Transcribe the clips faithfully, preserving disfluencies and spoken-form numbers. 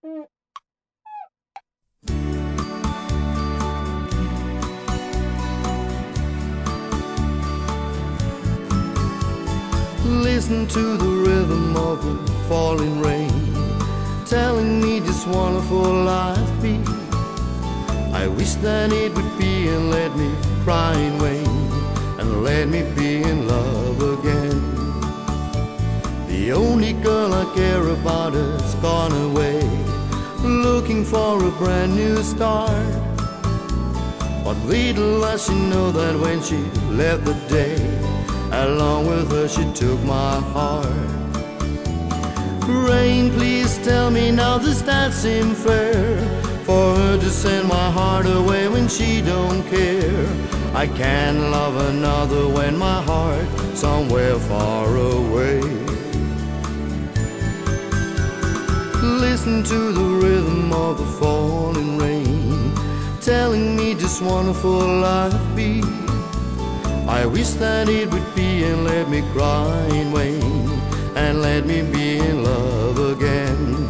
Listen to the rhythm of the falling rain, telling me just wonderful life be. I wish that it would be, and let me cry in vain, and let me be in love again. The only girl I care about has gone away, looking for a brand new start. But little does she know that when she left the day, along with her she took my heart. Rain, please tell me now, does that seem fair, for her to send my heart away when she don't care? I can't love another when my heart's somewhere far away. Listen to the rhythm of the falling rain, telling me just wonderful life be. I wish that it would be, and let me cry in vain, and let me be in love again.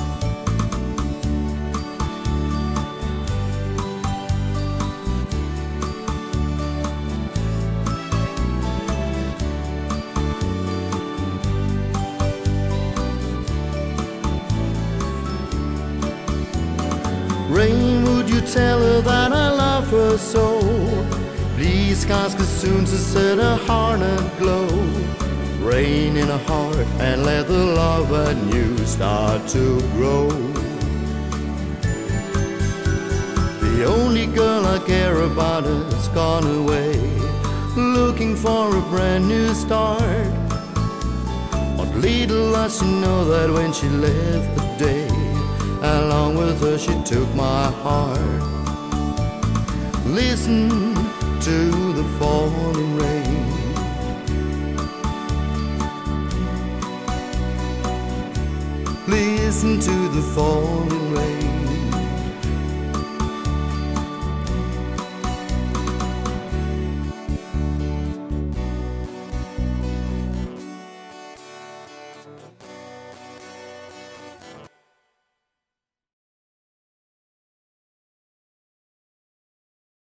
Rain, would you tell her that I love her so? Please ask her soon to set her heart aglow. Rain in her heart, and let the love anew start to grow. The only girl I care about has gone away, looking for a brand new start. But little does she know that when she left the day, along with her she took my heart. Listen to the falling rain. Listen to the falling rain.